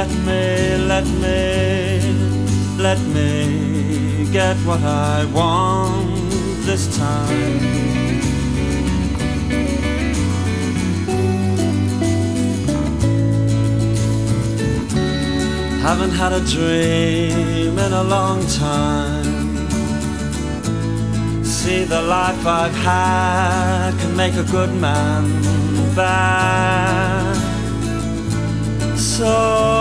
let me get what I want this time. Haven't had a dream in a long time. See, the life I've had can make a good man bad. So